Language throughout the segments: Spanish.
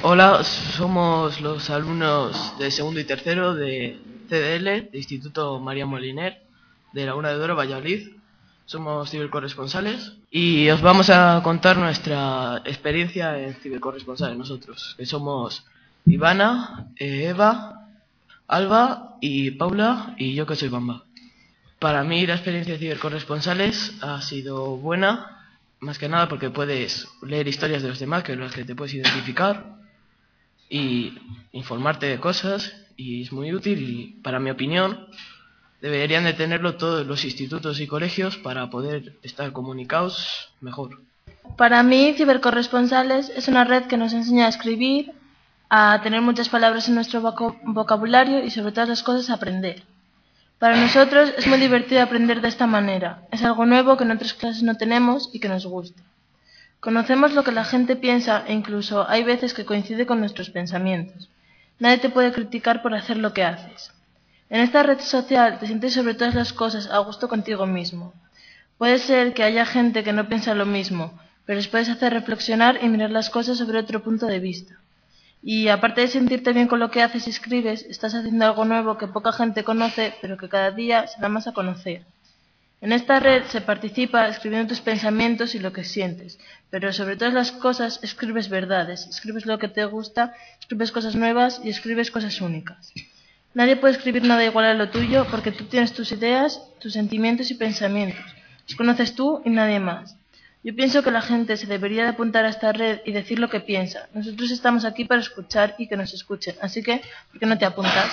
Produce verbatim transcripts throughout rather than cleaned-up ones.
Hola, somos los alumnos de segundo y tercero de C D L, de Instituto María Moliner, de Laguna de Duero, Valladolid. Somos cibercorresponsales y os vamos a contar nuestra experiencia en cibercorresponsales nosotros, que somos Ivana, Eva, Alba y Paula, y yo que soy Bamba. Para mí la experiencia de cibercorresponsales ha sido buena, más que nada porque puedes leer historias de los demás con las que te puedes identificar y informarte de cosas, y es muy útil, y para mi opinión deberían de tenerlo todos los institutos y colegios para poder estar comunicados mejor. Para mí, Cibercorresponsales es una red que nos enseña a escribir, a tener muchas palabras en nuestro vocabulario y sobre todas las cosas a aprender. Para nosotros es muy divertido aprender de esta manera. Es algo nuevo que en otras clases no tenemos y que nos gusta. Conocemos lo que la gente piensa e incluso hay veces que coincide con nuestros pensamientos. Nadie te puede criticar por hacer lo que haces. En esta red social te sientes sobre todas las cosas a gusto contigo mismo. Puede ser que haya gente que no piensa lo mismo, pero les puedes hacer reflexionar y mirar las cosas sobre otro punto de vista. Y aparte de sentirte bien con lo que haces y escribes, estás haciendo algo nuevo que poca gente conoce, pero que cada día se da más a conocer. En esta red se participa escribiendo tus pensamientos y lo que sientes, pero sobre todas las cosas escribes verdades, escribes lo que te gusta, escribes cosas nuevas y escribes cosas únicas. Nadie puede escribir nada igual a lo tuyo porque tú tienes tus ideas, tus sentimientos y pensamientos. Los conoces tú y nadie más. Yo pienso que la gente se debería de apuntar a esta red y decir lo que piensa. Nosotros estamos aquí para escuchar y que nos escuchen, así que ¿por qué no te apuntas?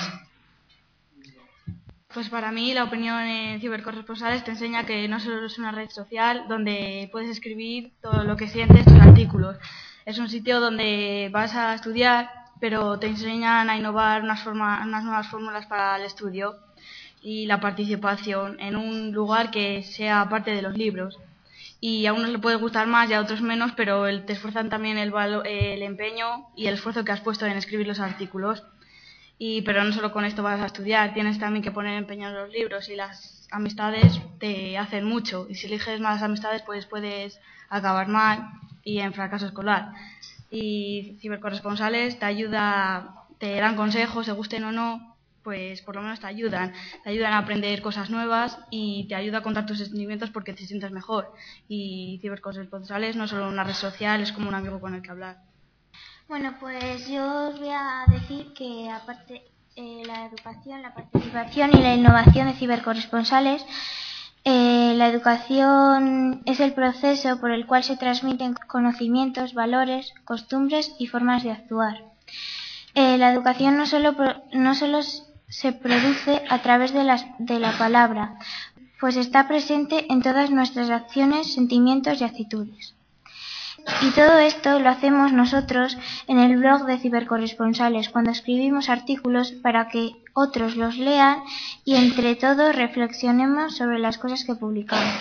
Pues para mí la opinión en Cibercorresponsales te enseña que no solo es una red social donde puedes escribir todo lo que sientes, tus artículos. Es un sitio donde vas a estudiar, pero te enseñan a innovar unas, forma, unas nuevas fórmulas para el estudio y la participación en un lugar que sea parte de los libros. Y a unos le puede gustar más y a otros menos, pero el, te esfuerzan también el, valo, el empeño y el esfuerzo que has puesto en escribir los artículos. Y, pero no solo con esto vas a estudiar, tienes también que poner empeño en los libros y las amistades te hacen mucho. Y si eliges malas amistades, pues puedes acabar mal y en fracaso escolar. Y Cibercorresponsales te ayuda, te dan consejos, te gusten o no, pues por lo menos te ayudan. Te ayudan a aprender cosas nuevas y te ayuda a contar tus sentimientos porque te sientes mejor. Y Cibercorresponsales no es solo una red social, es como un amigo con el que hablar. Bueno, pues yo os voy a decir que aparte eh, la educación, la participación y la innovación de cibercorresponsales, eh, la educación es el proceso por el cual se transmiten conocimientos, valores, costumbres y formas de actuar. Eh, la educación no solo, no solo se produce a través de, las, de la palabra, pues está presente en todas nuestras acciones, sentimientos y actitudes. Y todo esto lo hacemos nosotros en el blog de Cibercorresponsales, cuando escribimos artículos para que otros los lean y entre todos reflexionemos sobre las cosas que publicamos.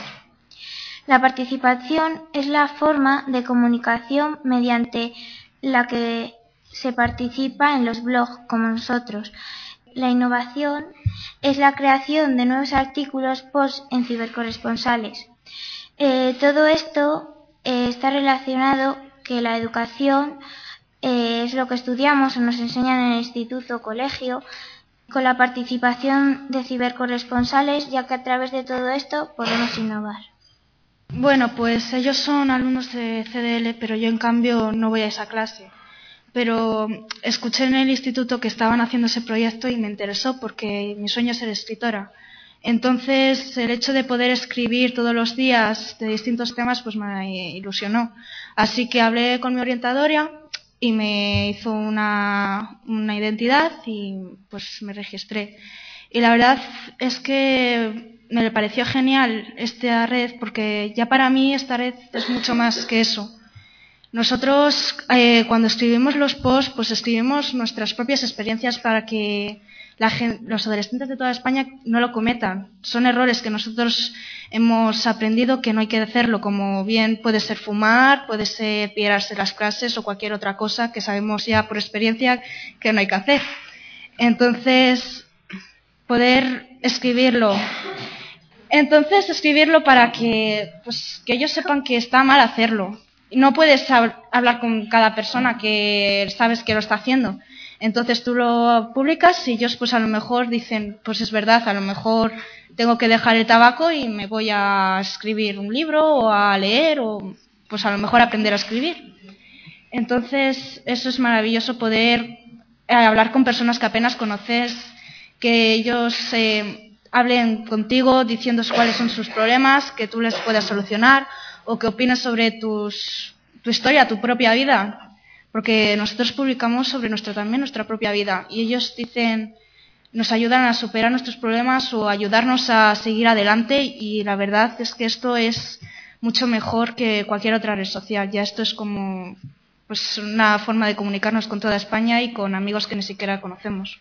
La participación es la forma de comunicación mediante la que se participa en los blogs como nosotros. La innovación es la creación de nuevos artículos post en Cibercorresponsales. Eh, todo esto Eh, está relacionado que la educación eh, es lo que estudiamos o nos enseñan en el instituto o colegio, con la participación de cibercorresponsales, ya que a través de todo esto podemos innovar. Bueno, pues ellos son alumnos de C D L, pero yo en cambio no voy a esa clase. Pero escuché en el instituto que estaban haciendo ese proyecto y me interesó porque mi sueño es ser escritora. Entonces, el hecho de poder escribir todos los días de distintos temas, pues me ilusionó. Así que hablé con mi orientadora y me hizo una, una identidad y pues me registré. Y la verdad es que me pareció genial esta red porque ya para mí esta red es mucho más que eso. Nosotros, eh, cuando escribimos los posts, pues escribimos nuestras propias experiencias para que La gente, los adolescentes de toda España no lo cometan. Son errores que nosotros hemos aprendido que no hay que hacerlo, como bien puede ser fumar, puede ser pirarse las clases o cualquier otra cosa que sabemos ya por experiencia que no hay que hacer. Entonces, poder escribirlo. Entonces, escribirlo para que, pues, que ellos sepan que está mal hacerlo. no puedes hablar con cada persona que sabes que lo está haciendo. Entonces tú lo publicas y ellos pues a lo mejor dicen, pues es verdad, a lo mejor tengo que dejar el tabaco y me voy a escribir un libro o a leer o pues a lo mejor aprender a escribir. Entonces eso es maravilloso, poder eh, hablar con personas que apenas conoces, que ellos eh, hablen contigo diciendo cuáles son sus problemas, que tú les puedas solucionar o que opines sobre tus, tu historia, tu propia vida, porque nosotros publicamos sobre nuestra, también nuestra propia vida y ellos dicen, nos ayudan a superar nuestros problemas o ayudarnos a seguir adelante y la verdad es que esto es mucho mejor que cualquier otra red social. Ya esto es como pues una forma de comunicarnos con toda España y con amigos que ni siquiera conocemos.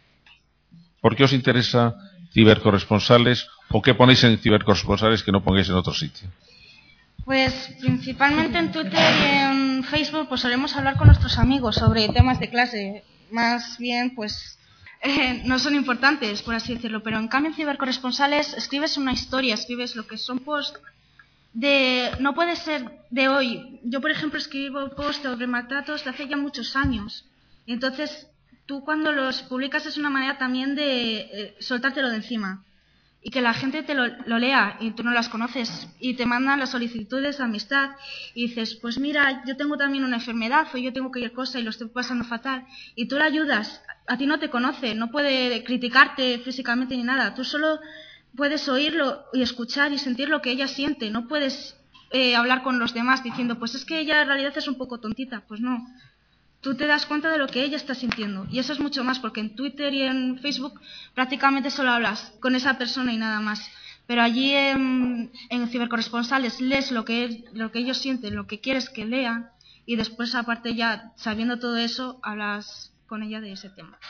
¿Por qué os interesa Cibercorresponsales o qué ponéis en Cibercorresponsales que no pongáis en otro sitio? Pues principalmente en Twitter y en Facebook pues solemos hablar con nuestros amigos sobre temas de clase. Más bien pues eh, no son importantes, por así decirlo, pero en cambio en Cibercorresponsales escribes una historia, escribes lo que son posts de... no puede ser de hoy. Yo, por ejemplo, escribo posts sobre maltratos de hace ya muchos años. Y entonces tú cuando los publicas es una manera también de eh, soltártelo de encima. Y que la gente te lo, lo lea y tú no las conoces y te mandan las solicitudes de amistad y dices, pues mira, yo tengo también una enfermedad o yo tengo cualquier cosa y lo estoy pasando fatal y tú la ayudas, a ti no te conoce, no puede criticarte físicamente ni nada, tú solo puedes oírlo y escuchar y sentir lo que ella siente, no puedes eh, hablar con los demás diciendo, pues es que ella en realidad es un poco tontita, pues no. Tú te das cuenta de lo que ella está sintiendo. Y eso es mucho más, porque en Twitter y en Facebook prácticamente solo hablas con esa persona y nada más. Pero allí en, en Cibercorresponsales lees lo que, lo que ellos sienten, lo que quieres que lean, y después, aparte ya, sabiendo todo eso, hablas con ella de ese tema.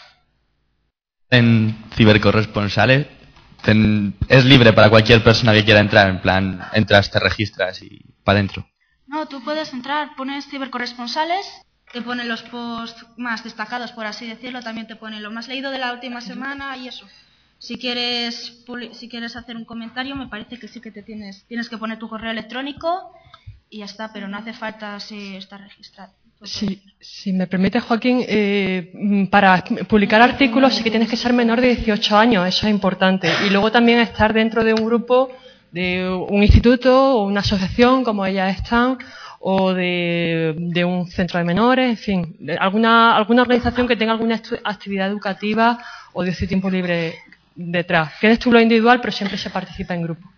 En Cibercorresponsales ten, es libre para cualquier persona que quiera entrar, en plan, entras, te registras y para adentro. No, tú puedes entrar, pones Cibercorresponsales... Te ponen los posts más destacados, por así decirlo, también te ponen lo más leído de la última semana y eso. Si quieres si quieres hacer un comentario, me parece que sí que te tienes tienes que poner tu correo electrónico y ya está, pero no hace falta si estar registrado. Si, si me permite, Joaquín, eh, para publicar artículos sí que tienes que ser menor de dieciocho años, eso es importante. Y luego también estar dentro de un grupo, de un instituto o una asociación, como ellas están, o de, de un centro de menores, en fin, de alguna, alguna organización que tenga alguna actividad educativa o de ocio y tiempo libre detrás. Tienes tú lo individual, pero siempre se participa en grupo.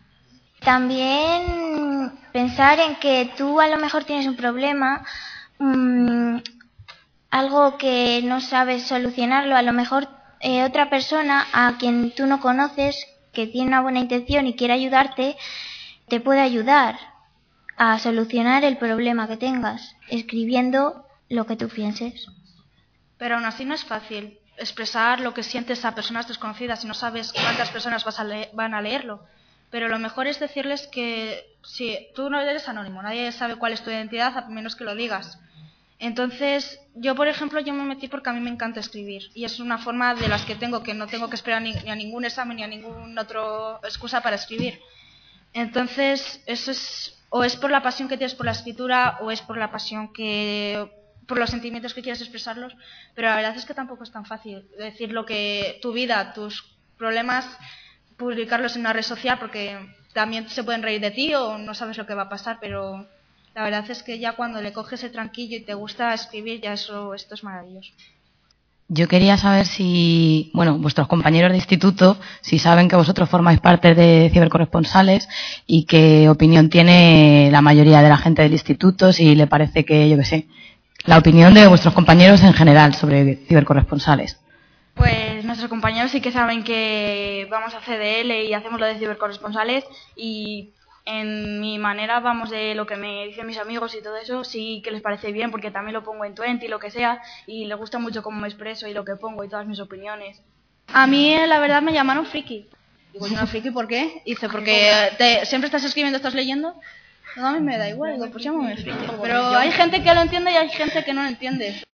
También pensar en que tú a lo mejor tienes un problema, mmm, algo que no sabes solucionarlo, a lo mejor eh, otra persona a quien tú no conoces, que tiene una buena intención y quiere ayudarte, te puede ayudar a solucionar el problema que tengas, escribiendo lo que tú pienses. Pero aún así no es fácil expresar lo que sientes a personas desconocidas y no sabes cuántas personas vas a leer, van a leerlo. Pero lo mejor es decirles que si tú no eres anónimo, nadie sabe cuál es tu identidad a menos que lo digas. Entonces, yo por ejemplo, yo me metí porque a mí me encanta escribir y es una forma de las que tengo, que no tengo que esperar ni, ni a ningún examen ni a ninguna otra excusa para escribir. Entonces, eso es... o es por la pasión que tienes por la escritura o es por la pasión que por los sentimientos que quieres expresarlos, pero la verdad es que tampoco es tan fácil decir lo que tu vida, tus problemas, publicarlos en una red social porque también se pueden reír de ti o no sabes lo que va a pasar, pero la verdad es que ya cuando le coges el tranquillo y te gusta escribir, ya eso esto es maravilloso. Yo quería saber si, bueno, vuestros compañeros de instituto, si saben que vosotros formáis parte de Cibercorresponsales y qué opinión tiene la mayoría de la gente del instituto, si le parece que, yo qué sé, la opinión de vuestros compañeros en general sobre Cibercorresponsales. Pues nuestros compañeros sí que saben que vamos a C D L y hacemos lo de Cibercorresponsales y en mi manera, vamos, de lo que me dicen mis amigos y todo eso, sí que les parece bien porque también lo pongo en Twenty y lo que sea y les gusta mucho cómo me expreso y lo que pongo y todas mis opiniones. A mí, la verdad, me llamaron friki. Digo, ¿yo una friki por qué? Dice, porque te, siempre estás escribiendo, estás leyendo. No, a mí me da igual, digo, pues llámame friki. Pero hay gente que lo entiende y hay gente que no lo entiende.